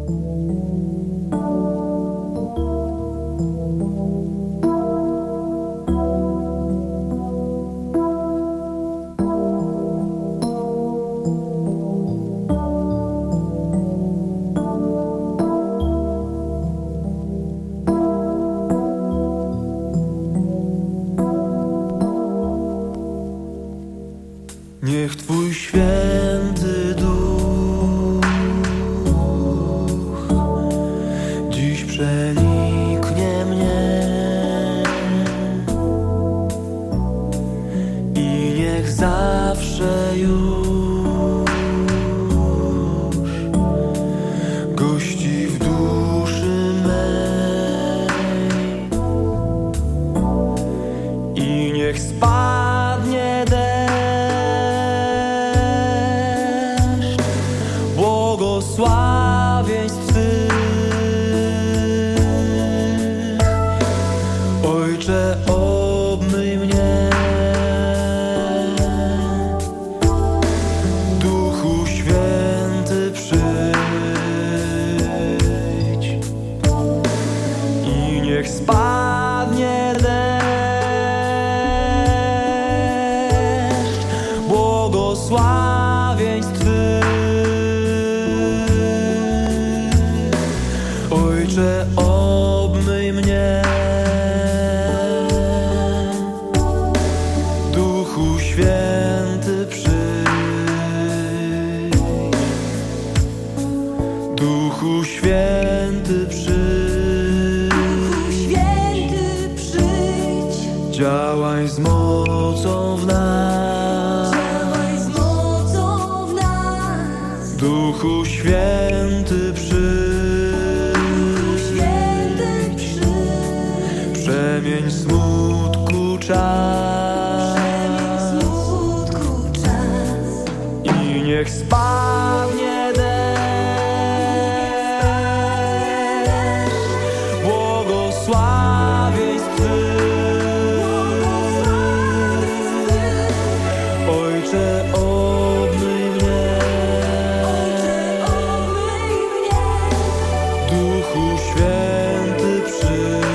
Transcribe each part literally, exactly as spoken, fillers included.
Niech Twój święty duch dziś przeniknie mnie i niech zawsze już gości w duszy mej i niech spadnie deszcz błogosławieństw Twych. Ojcze, obmyj mnie, Duchu Święty przyjdź i niech spadnie deszcz błogosławieństw Twych. Ojcze, obmyj mnie, Duchu Święty przyjdź, Duchu Święty przyjdź, Duchu Święty przyjdź, działaj z mocą w nas, działaj z mocą w nas. Duchu Święty przyjdź, przemień smutku czas, Przemień smutku czas i niech spadnie deszcz błogosławieństw Twych. Ojcze, obmyj mnie, Duchu Święty przyjdź.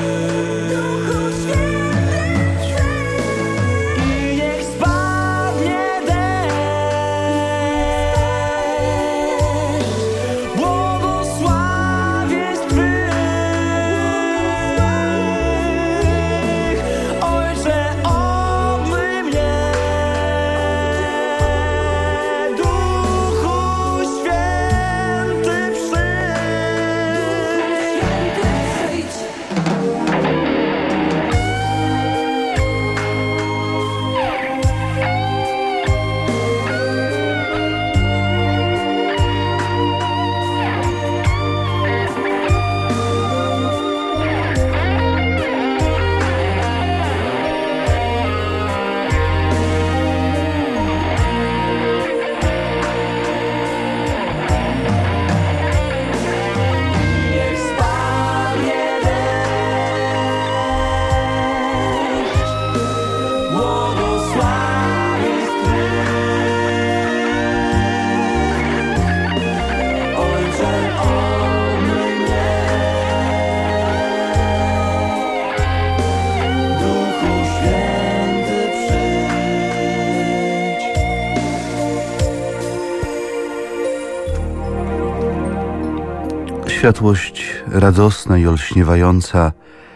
Światłość radosna i olśniewająca,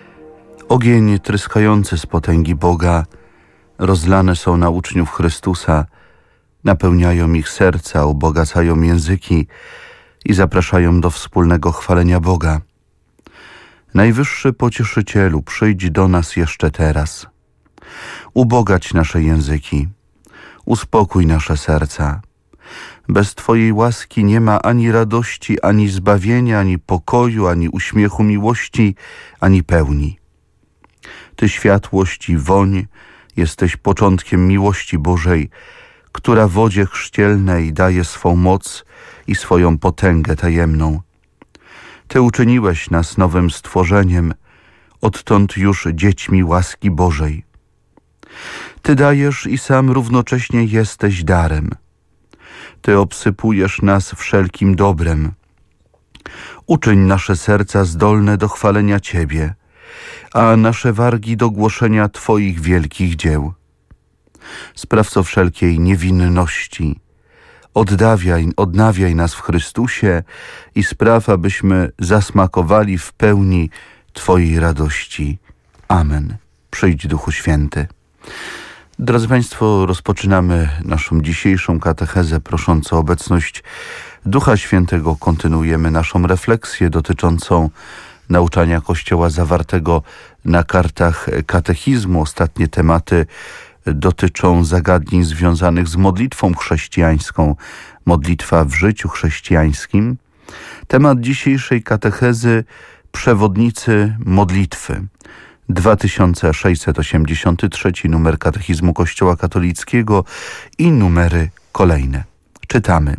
ogień tryskający z potęgi Boga, rozlane są na uczniów Chrystusa, napełniają ich serca, ubogacają języki i zapraszają do wspólnego chwalenia Boga. Najwyższy Pocieszycielu, przyjdź do nas jeszcze teraz. Ubogać nasze języki, uspokój nasze serca. Bez Twojej łaski nie ma ani radości, ani zbawienia, ani pokoju, ani uśmiechu miłości, ani pełni. Ty, światłość i woń, jesteś początkiem miłości Bożej, która wodzie chrzcielnej daje swą moc i swoją potęgę tajemną. Ty uczyniłeś nas nowym stworzeniem, odtąd już dziećmi łaski Bożej. Ty dajesz i sam równocześnie jesteś darem. Ty obsypujesz nas wszelkim dobrem. Uczyń nasze serca zdolne do chwalenia Ciebie, a nasze wargi do głoszenia Twoich wielkich dzieł. Sprawco wszelkiej niewinności, oddawiaj, odnawiaj nas w Chrystusie i spraw, abyśmy zasmakowali w pełni Twojej radości. Amen. Przyjdź, Duchu Święty. Drodzy Państwo, rozpoczynamy naszą dzisiejszą katechezę prosząc o obecność Ducha Świętego. Kontynuujemy naszą refleksję dotyczącą nauczania Kościoła zawartego na kartach katechizmu. Ostatnie tematy dotyczą zagadnień związanych z modlitwą chrześcijańską, modlitwa w życiu chrześcijańskim. Temat dzisiejszej katechezy: przewodnicy modlitwy. dwa tysiące sześćset osiemdziesiąty trzeci numer katechizmu Kościoła katolickiego i numery kolejne. Czytamy.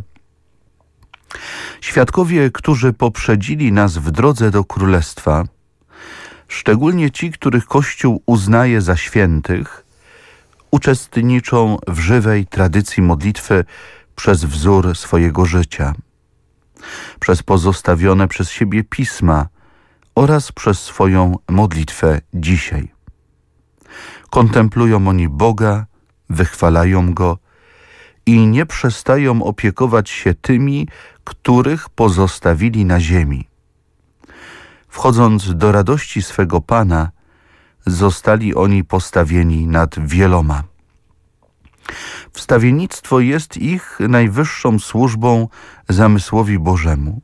Świadkowie, którzy poprzedzili nas w drodze do Królestwa, szczególnie ci, których Kościół uznaje za świętych, uczestniczą w żywej tradycji modlitwy przez wzór swojego życia, przez pozostawione przez siebie pisma oraz przez swoją modlitwę dzisiaj. Kontemplują oni Boga, wychwalają Go i nie przestają opiekować się tymi, których pozostawili na ziemi. Wchodząc do radości swego Pana, zostali oni postawieni nad wieloma. Wstawiennictwo jest ich najwyższą służbą zamysłowi Bożemu.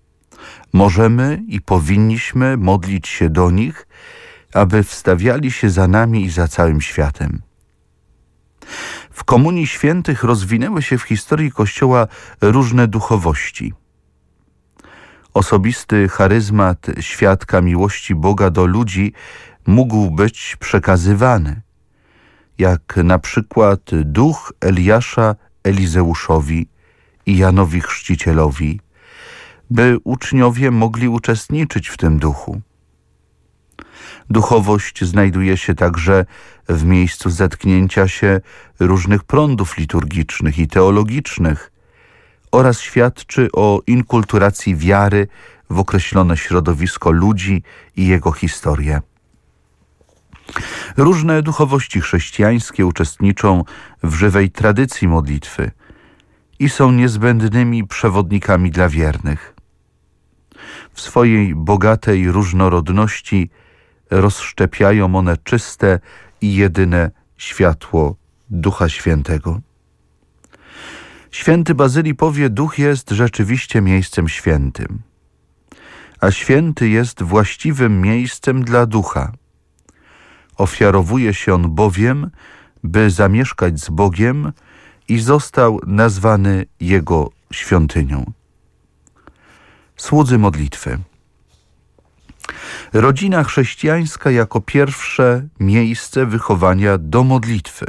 Możemy i powinniśmy modlić się do nich, aby wstawiali się za nami i za całym światem. W Komunii Świętych rozwinęły się w historii Kościoła różne duchowości. Osobisty charyzmat świadka miłości Boga do ludzi mógł być przekazywany, jak na przykład duch Eliasza Elizeuszowi i Janowi Chrzcicielowi, by uczniowie mogli uczestniczyć w tym duchu. Duchowość znajduje się także w miejscu zetknięcia się różnych prądów liturgicznych i teologicznych oraz świadczy o inkulturacji wiary w określone środowisko ludzi i jego historię. Różne duchowości chrześcijańskie uczestniczą w żywej tradycji modlitwy i są niezbędnymi przewodnikami dla wiernych. W swojej bogatej różnorodności rozszczepiają one czyste i jedyne światło Ducha Świętego. Święty Bazylii powie: Duch jest rzeczywiście miejscem świętym, a święty jest właściwym miejscem dla Ducha. Ofiarowuje się on bowiem, by zamieszkać z Bogiem i został nazwany Jego świątynią. Słudzy modlitwy. Rodzina chrześcijańska jako pierwsze miejsce wychowania do modlitwy.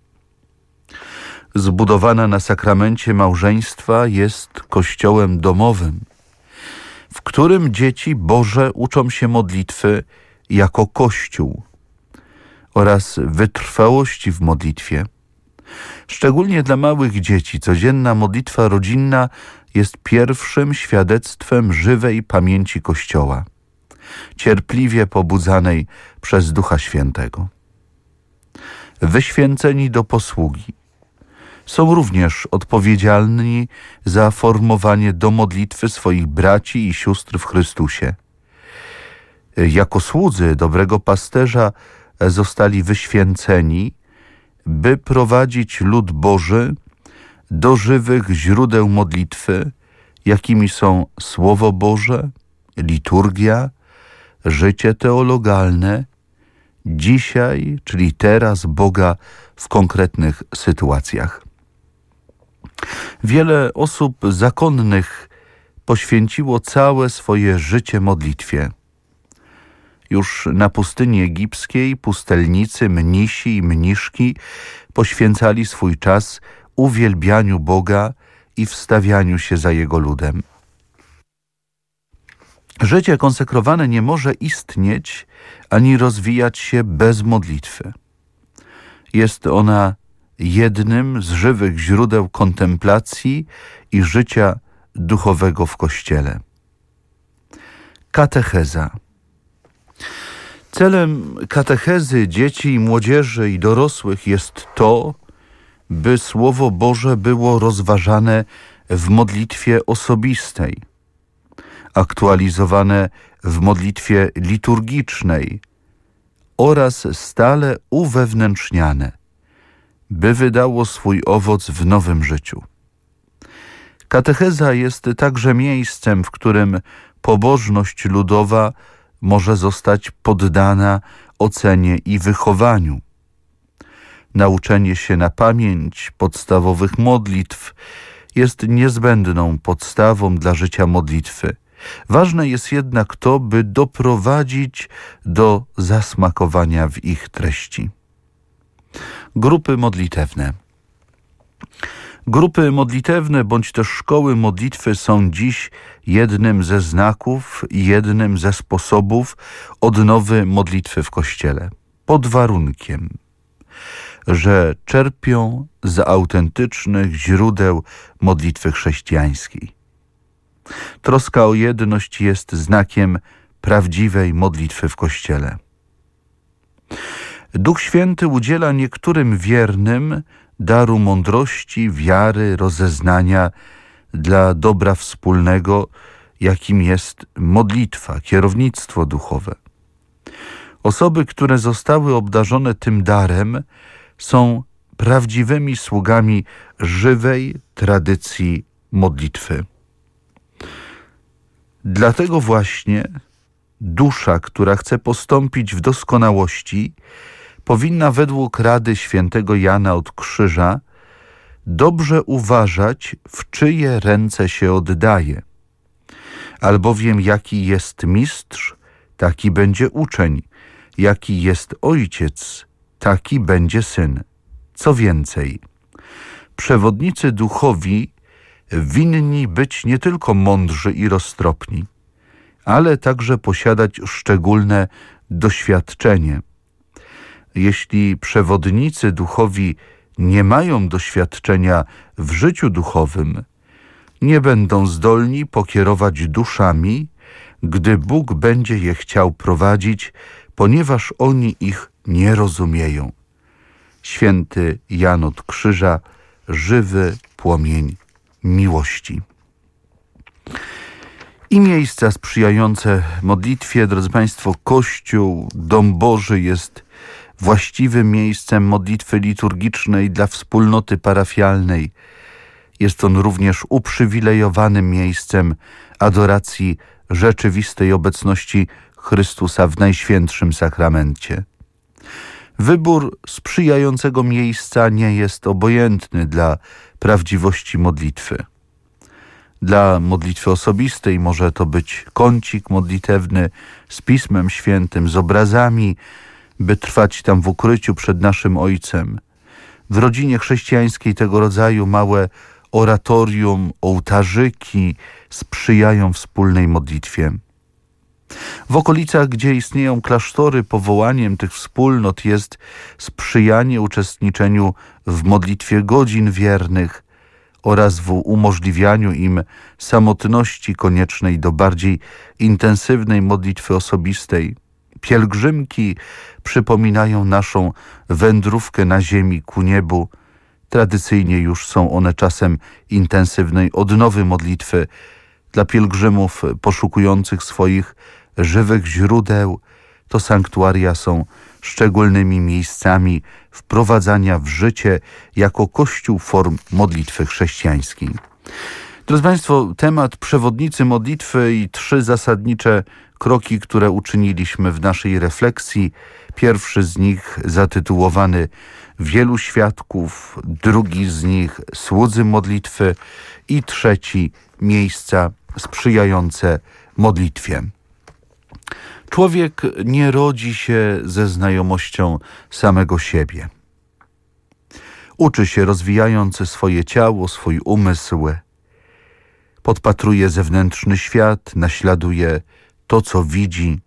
Zbudowana na sakramencie małżeństwa jest kościołem domowym, w którym dzieci Boże uczą się modlitwy jako Kościół oraz wytrwałości w modlitwie. Szczególnie dla małych dzieci codzienna modlitwa rodzinna jest pierwszym świadectwem żywej pamięci Kościoła, cierpliwie pobudzanej przez Ducha Świętego. Wyświęceni do posługi są również odpowiedzialni za formowanie do modlitwy swoich braci i sióstr w Chrystusie. Jako słudzy dobrego pasterza zostali wyświęceni, by prowadzić lud Boży do żywych źródeł modlitwy, jakimi są Słowo Boże, liturgia, życie teologalne, dzisiaj, czyli teraz, Boga w konkretnych sytuacjach. Wiele osób zakonnych poświęciło całe swoje życie modlitwie. Już na pustyni egipskiej pustelnicy, mnisi i mniszki poświęcali swój czas uwielbianiu Boga i wstawianiu się za Jego ludem. Życie konsekrowane nie może istnieć ani rozwijać się bez modlitwy. Jest ona jednym z żywych źródeł kontemplacji i życia duchowego w Kościele. Katecheza. Celem katechezy dzieci, młodzieży i dorosłych jest to, by Słowo Boże było rozważane w modlitwie osobistej, aktualizowane w modlitwie liturgicznej oraz stale uwewnętrzniane, by wydało swój owoc w nowym życiu. Katecheza jest także miejscem, w którym pobożność ludowa może zostać poddana ocenie i wychowaniu. Nauczenie się na pamięć podstawowych modlitw jest niezbędną podstawą dla życia modlitwy. Ważne jest jednak to, by doprowadzić do zasmakowania w ich treści. Grupy modlitewne. Grupy modlitewne bądź też szkoły modlitwy są dziś jednym ze znaków i jednym ze sposobów odnowy modlitwy w Kościele. Pod warunkiem, że czerpią z autentycznych źródeł modlitwy chrześcijańskiej. Troska o jedność jest znakiem prawdziwej modlitwy w Kościele. Duch Święty udziela niektórym wiernym daru mądrości, wiary, rozeznania dla dobra wspólnego, jakim jest modlitwa, kierownictwo duchowe. Osoby, które zostały obdarzone tym darem, są prawdziwymi sługami żywej tradycji modlitwy. Dlatego właśnie dusza, która chce postąpić w doskonałości, powinna według rady świętego Jana od Krzyża dobrze uważać, w czyje ręce się oddaje. Albowiem jaki jest mistrz, taki będzie uczeń, jaki jest ojciec, taki będzie syn. Co więcej, przewodnicy duchowi winni być nie tylko mądrzy i roztropni, ale także posiadać szczególne doświadczenie. Jeśli przewodnicy duchowi nie mają doświadczenia w życiu duchowym, nie będą zdolni pokierować duszami, gdy Bóg będzie je chciał prowadzić, ponieważ oni ich nie rozumieją. Święty Jan od Krzyża, żywy płomień miłości. I miejsca sprzyjające modlitwie, drodzy Państwo, Kościół, Dom Boży jest właściwym miejscem modlitwy liturgicznej dla wspólnoty parafialnej. Jest on również uprzywilejowanym miejscem adoracji rzeczywistej obecności Chrystusa w Najświętszym Sakramencie. Wybór sprzyjającego miejsca nie jest obojętny dla prawdziwości modlitwy. Dla modlitwy osobistej może to być kącik modlitewny z Pismem Świętym, z obrazami, by trwać tam w ukryciu przed naszym Ojcem. W rodzinie chrześcijańskiej tego rodzaju małe oratorium, ołtarzyki sprzyjają wspólnej modlitwie. W okolicach, gdzie istnieją klasztory, powołaniem tych wspólnot jest sprzyjanie uczestniczeniu w modlitwie godzin wiernych oraz w umożliwianiu im samotności koniecznej do bardziej intensywnej modlitwy osobistej. Pielgrzymki przypominają naszą wędrówkę na ziemi ku niebu. Tradycyjnie już są one czasem intensywnej odnowy modlitwy. Dla pielgrzymów poszukujących swoich żywych źródeł to sanktuaria są szczególnymi miejscami wprowadzania w życie jako Kościół form modlitwy chrześcijańskiej. Drodzy Państwo, temat przewodnicy modlitwy i trzy zasadnicze kroki, które uczyniliśmy w naszej refleksji. Pierwszy z nich zatytułowany Wielu świadków, drugi z nich Słudzy modlitwy i trzeci Miejsca sprzyjające modlitwie. Człowiek nie rodzi się ze znajomością samego siebie. Uczy się, rozwijając swoje ciało, swój umysł. Podpatruje zewnętrzny świat, naśladuje to, co widzi.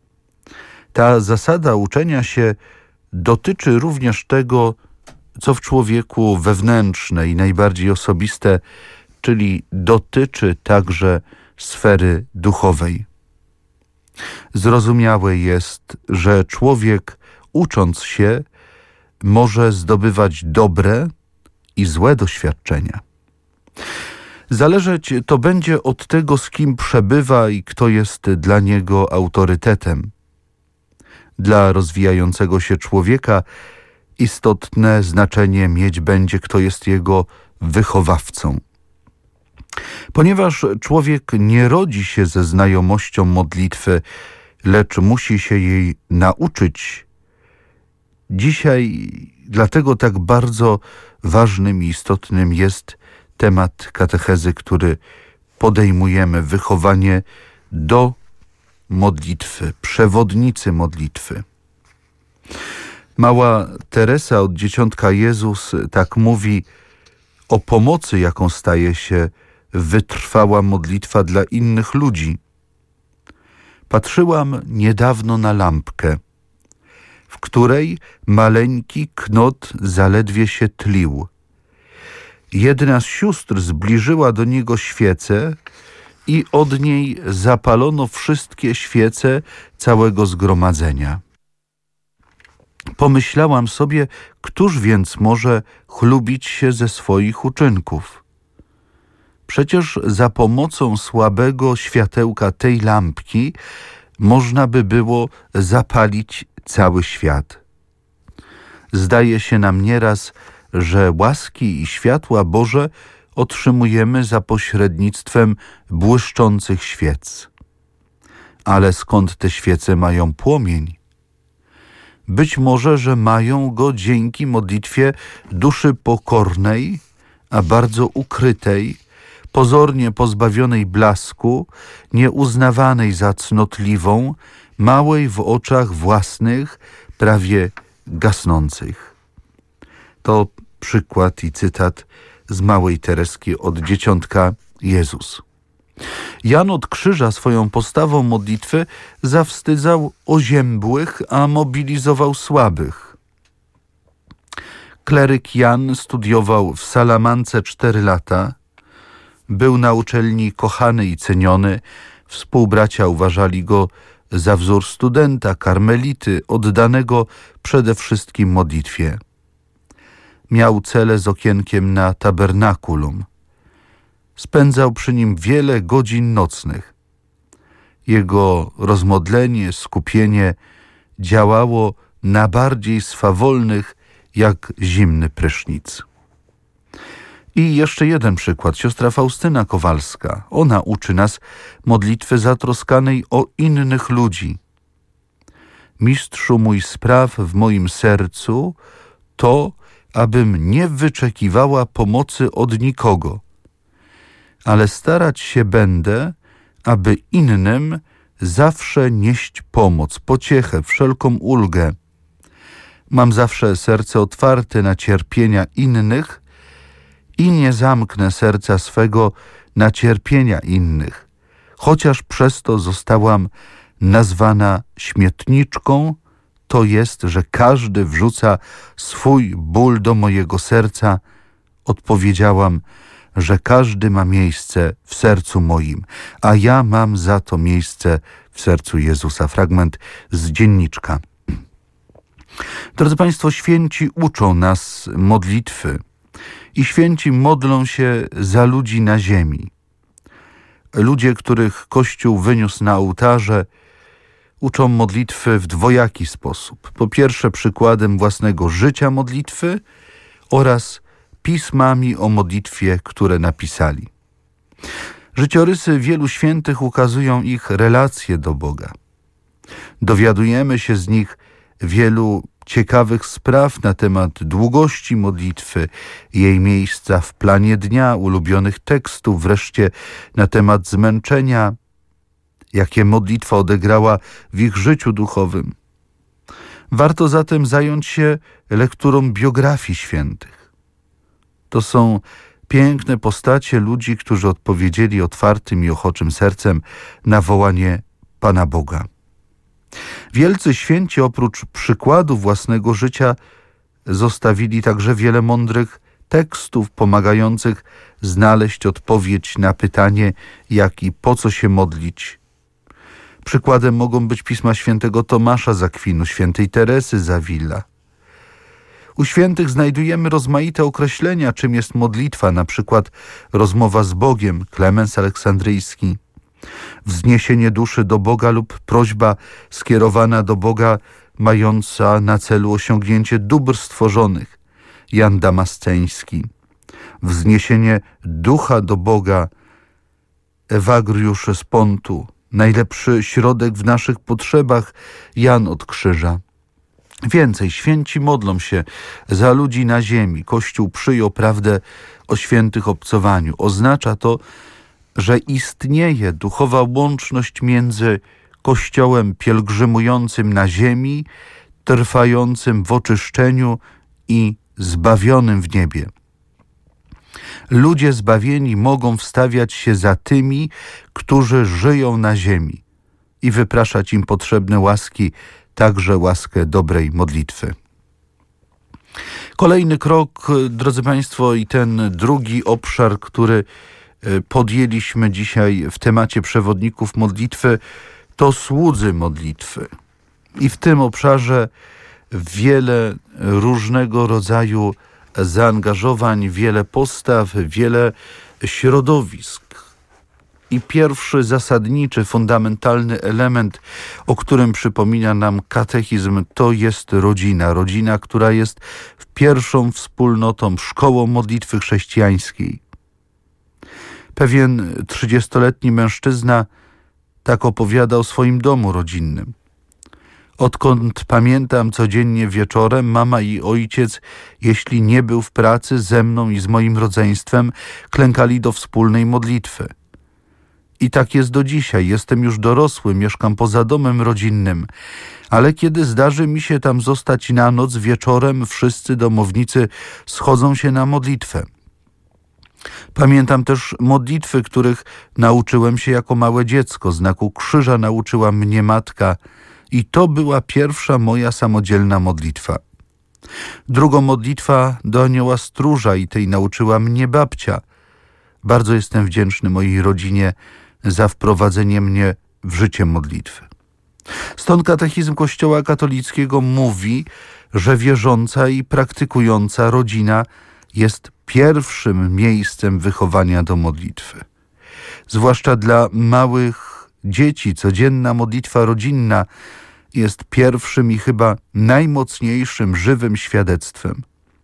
Ta zasada uczenia się dotyczy również tego, co w człowieku wewnętrzne i najbardziej osobiste, czyli dotyczy także sfery duchowej. Zrozumiałe jest, że człowiek, ucząc się, może zdobywać dobre i złe doświadczenia. Zależeć to będzie od tego, z kim przebywa i kto jest dla niego autorytetem. Dla rozwijającego się człowieka istotne znaczenie mieć będzie, kto jest jego wychowawcą. Ponieważ człowiek nie rodzi się ze znajomością modlitwy, lecz musi się jej nauczyć, dzisiaj dlatego tak bardzo ważnym i istotnym jest temat katechezy, który podejmujemy, wychowanie do modlitwy, przewodnicy modlitwy. Mała Teresa od Dzieciątka Jezus tak mówi o pomocy, jaką staje się wytrwała modlitwa dla innych ludzi. Patrzyłam niedawno na lampkę, w której maleńki knot zaledwie się tlił. Jedna z sióstr zbliżyła do niego świecę i od niej zapalono wszystkie świece całego zgromadzenia. Pomyślałam sobie, któż więc może chlubić się ze swoich uczynków? Przecież za pomocą słabego światełka tej lampki można by było zapalić cały świat. Zdaje się nam nieraz, że łaski i światła Boże otrzymujemy za pośrednictwem błyszczących świec. Ale skąd te świece mają płomień? Być może, że mają go dzięki modlitwie duszy pokornej, a bardzo ukrytej, pozornie pozbawionej blasku, nieuznawanej za cnotliwą, małej w oczach własnych, prawie gasnących. To przykład i cytat z małej Tereski od Dzieciątka Jezus. Jan od Krzyża swoją postawą modlitwy zawstydzał oziębłych, a mobilizował słabych. Kleryk Jan studiował w Salamance cztery lata. Był na uczelni kochany i ceniony. Współbracia uważali go za wzór studenta, karmelity, oddanego przede wszystkim modlitwie. Miał celę z okienkiem na tabernakulum. Spędzał przy nim wiele godzin nocnych. Jego rozmodlenie, skupienie działało na bardziej swawolnych jak zimny prysznic. I jeszcze jeden przykład. Siostra Faustyna Kowalska. Ona uczy nas modlitwy zatroskanej o innych ludzi. Mistrzu mój, spraw w moim sercu to, abym nie wyczekiwała pomocy od nikogo, ale starać się będę, aby innym zawsze nieść pomoc, pociechę, wszelką ulgę. Mam zawsze serce otwarte na cierpienia innych i nie zamknę serca swego na cierpienia innych, chociaż przez to zostałam nazwana śmietniczką, to jest, że każdy wrzuca swój ból do mojego serca. Odpowiedziałam, że każdy ma miejsce w sercu moim, a ja mam za to miejsce w sercu Jezusa. Fragment z dzienniczka. Drodzy Państwo, święci uczą nas modlitwy i święci modlą się za ludzi na ziemi. Ludzie, których Kościół wyniósł na ołtarze, uczą modlitwy w dwojaki sposób. Po pierwsze, przykładem własnego życia modlitwy oraz pismami o modlitwie, które napisali. Życiorysy wielu świętych ukazują ich relacje do Boga. Dowiadujemy się z nich wielu ciekawych spraw na temat długości modlitwy, jej miejsca w planie dnia, ulubionych tekstów, wreszcie na temat zmęczenia, jakie modlitwa odegrała w ich życiu duchowym. Warto zatem zająć się lekturą biografii świętych. To są piękne postacie ludzi, którzy odpowiedzieli otwartym i ochoczym sercem na wołanie Pana Boga. Wielcy święci oprócz przykładu własnego życia zostawili także wiele mądrych tekstów pomagających znaleźć odpowiedź na pytanie, jak i po co się modlić. Przykładem mogą być pisma świętego Tomasza z Akwinu, świętej Teresy z Avila. U świętych znajdujemy rozmaite określenia, czym jest modlitwa, na przykład rozmowa z Bogiem, Klemens Aleksandryjski, wzniesienie duszy do Boga lub prośba skierowana do Boga mająca na celu osiągnięcie dóbr stworzonych, Jan Damasceński, wzniesienie ducha do Boga, Ewagriusz z Pontu, najlepszy środek w naszych potrzebach, Jan od Krzyża. Więcej, święci modlą się za ludzi na ziemi. Kościół przyjął prawdę o świętych obcowaniu. Oznacza to, że istnieje duchowa łączność między Kościołem pielgrzymującym na ziemi, trwającym w oczyszczeniu i zbawionym w niebie. Ludzie zbawieni mogą wstawiać się za tymi, którzy żyją na ziemi i wypraszać im potrzebne łaski, także łaskę dobrej modlitwy. Kolejny krok, drodzy Państwo, i ten drugi obszar, który podjęliśmy dzisiaj w temacie przewodników modlitwy, to słudzy modlitwy. I w tym obszarze wiele różnego rodzaju zaangażowań, wiele postaw, wiele środowisk. I pierwszy zasadniczy, fundamentalny element, o którym przypomina nam katechizm, to jest rodzina. Rodzina, która jest pierwszą wspólnotą, szkołą modlitwy chrześcijańskiej. Pewien trzydziestoletni mężczyzna tak opowiada o swoim domu rodzinnym. Odkąd pamiętam, codziennie wieczorem mama i ojciec, jeśli nie był w pracy, ze mną i z moim rodzeństwem, klękali do wspólnej modlitwy. I tak jest do dzisiaj. Jestem już dorosły, mieszkam poza domem rodzinnym, ale kiedy zdarzy mi się tam zostać na noc, wieczorem wszyscy domownicy schodzą się na modlitwę. Pamiętam też modlitwy, których nauczyłem się jako małe dziecko. Znaku krzyża nauczyła mnie matka i to była pierwsza moja samodzielna modlitwa. Drugą modlitwa do anioła stróża i tej nauczyła mnie babcia. Bardzo jestem wdzięczny mojej rodzinie za wprowadzenie mnie w życie modlitwy. Stąd katechizm Kościoła katolickiego mówi, że wierząca i praktykująca rodzina jest pierwszym miejscem wychowania do modlitwy. Zwłaszcza dla małych dzieci codzienna modlitwa rodzinna jest pierwszym i chyba najmocniejszym żywym świadectwem.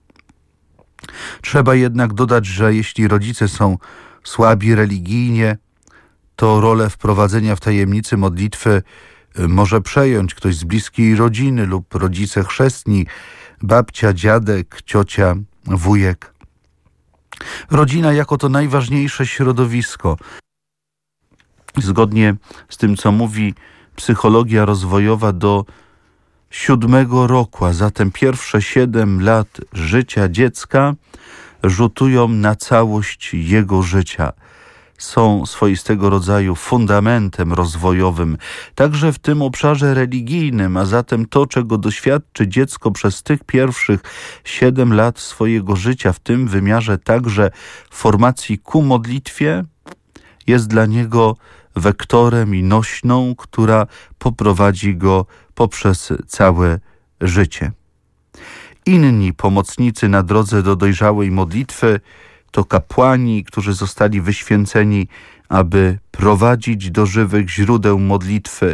Trzeba jednak dodać, że jeśli rodzice są słabi religijnie, to rolę wprowadzenia w tajemnicy modlitwy może przejąć ktoś z bliskiej rodziny lub rodzice chrzestni, babcia, dziadek, ciocia, wujek. Rodzina jako to najważniejsze środowisko. Zgodnie z tym, co mówi psychologia rozwojowa, do siódmego roku, a zatem pierwsze siedem lat życia dziecka rzutują na całość jego życia. Są swoistego rodzaju fundamentem rozwojowym, także w tym obszarze religijnym, a zatem to, czego doświadczy dziecko przez tych pierwszych siedem lat swojego życia, w tym wymiarze także formacji ku modlitwie, jest dla niego wektorem i nośną, która poprowadzi go poprzez całe życie. Inni pomocnicy na drodze do dojrzałej modlitwy to kapłani, którzy zostali wyświęceni, aby prowadzić do żywych źródeł modlitwy.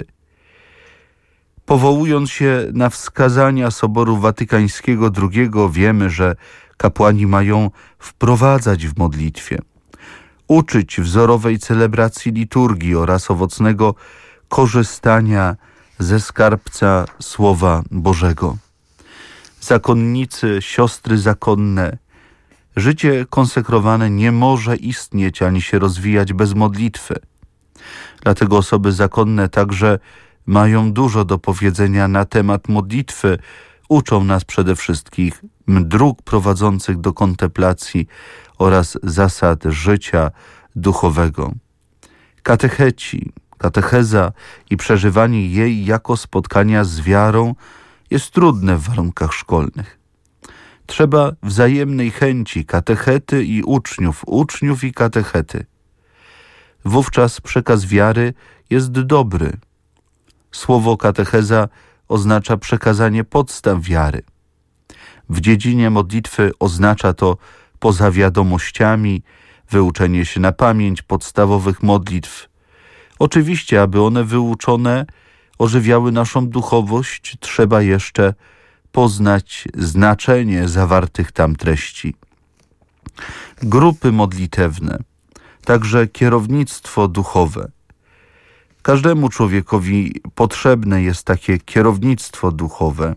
Powołując się na wskazania Soboru Watykańskiego drugiego, wiemy, że kapłani mają wprowadzać w modlitwie, uczyć wzorowej celebracji liturgii oraz owocnego korzystania ze skarbca Słowa Bożego. Zakonnicy, siostry zakonne, życie konsekrowane nie może istnieć ani się rozwijać bez modlitwy. Dlatego osoby zakonne także mają dużo do powiedzenia na temat modlitwy. Uczą nas przede wszystkim dróg prowadzących do kontemplacji oraz zasad życia duchowego. Katecheci, katecheza i przeżywanie jej jako spotkania z wiarą jest trudne w warunkach szkolnych. Trzeba wzajemnej chęci katechety i uczniów, uczniów i katechety. Wówczas przekaz wiary jest dobry. Słowo katecheza oznacza przekazanie podstaw wiary. W dziedzinie modlitwy oznacza to poza wiadomościami wyuczenie się na pamięć podstawowych modlitw. Oczywiście, aby one wyuczone ożywiały naszą duchowość, trzeba jeszcze poznać znaczenie zawartych tam treści. Grupy modlitewne, także kierownictwo duchowe. Każdemu człowiekowi potrzebne jest takie kierownictwo duchowe.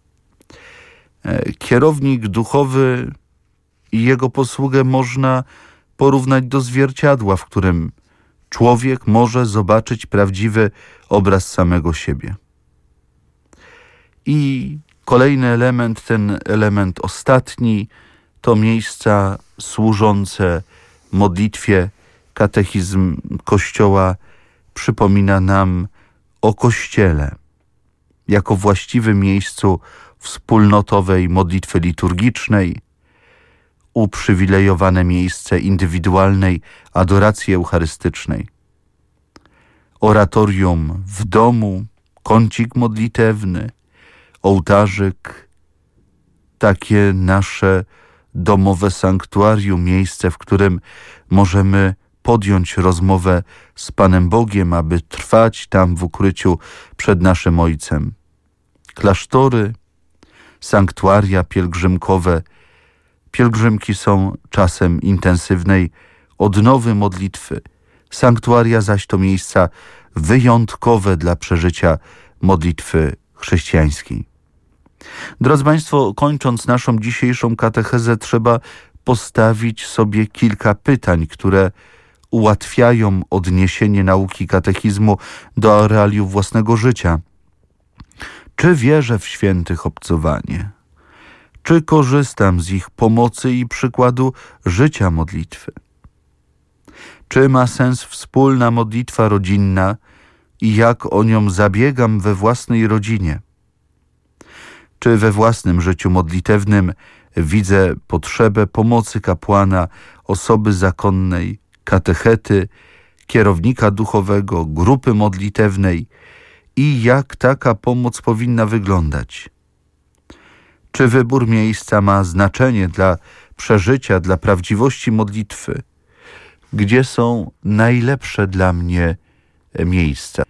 Kierownik duchowy i jego posługę można porównać do zwierciadła, w którym człowiek może zobaczyć prawdziwy obraz samego siebie. I kolejny element, ten element ostatni, to miejsca służące modlitwie. Katechizm Kościoła przypomina nam o Kościele jako właściwym miejscu wspólnotowej modlitwy liturgicznej, uprzywilejowane miejsce indywidualnej adoracji eucharystycznej. Oratorium w domu, kącik modlitewny, ołtarzyk, takie nasze domowe sanktuarium, miejsce, w którym możemy podjąć rozmowę z Panem Bogiem, aby trwać tam w ukryciu przed naszym Ojcem. Klasztory, sanktuaria pielgrzymkowe. Pielgrzymki są czasem intensywnej odnowy modlitwy. Sanktuaria zaś to miejsca wyjątkowe dla przeżycia modlitwy chrześcijańskiej. Drodzy Państwo, kończąc naszą dzisiejszą katechezę, trzeba postawić sobie kilka pytań, które ułatwiają odniesienie nauki katechizmu do realiów własnego życia. Czy wierzę w świętych obcowanie? Czy korzystam z ich pomocy i przykładu życia modlitwy? Czy ma sens wspólna modlitwa rodzinna i jak o nią zabiegam we własnej rodzinie? Czy we własnym życiu modlitewnym widzę potrzebę pomocy kapłana, osoby zakonnej, katechety, kierownika duchowego, grupy modlitewnej i jak taka pomoc powinna wyglądać? Czy wybór miejsca ma znaczenie dla przeżycia, dla prawdziwości modlitwy? Gdzie są najlepsze dla mnie miejsca?